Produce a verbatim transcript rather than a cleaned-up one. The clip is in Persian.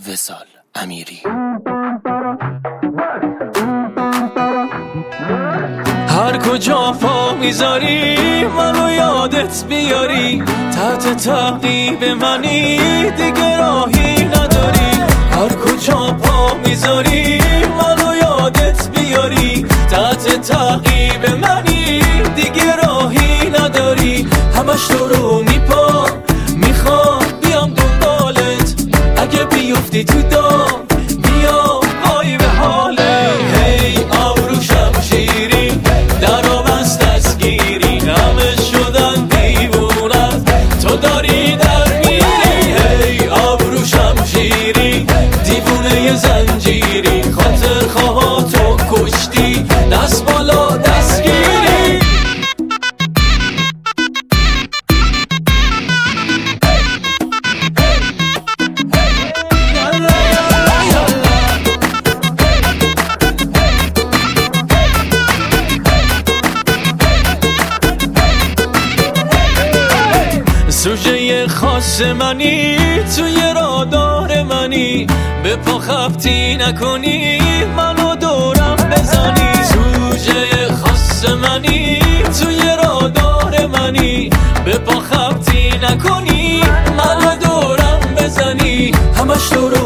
وصال امیری. هر کجا پا میذاری منو یادت بیاری، تحت تعقیب منی دیگه راهی نداری. هر کجا پا میذاری منو یادت بیاری، تحت تعقیب منی دیگه راهی نداری. همش تو رو میپا میخوام بیام دنبالت، اگه بیفتی تو دام بیام وای به حاله. هی آبرو شمشیری در و بست دستگیری، همه شدن دیوونت تو داری در میری. هی آبرو شمشیری دیوونه زنجیری، خاطر خواه تو کشتی دست بالا دستگیری. سوژه خاص منی توی رادار منی، به پا خبتی نکنی منو دورم بزنی. سوژه خاص منی توی رادار منی، به پا خبتی نکنی منو دورم بزنی. همش تو رو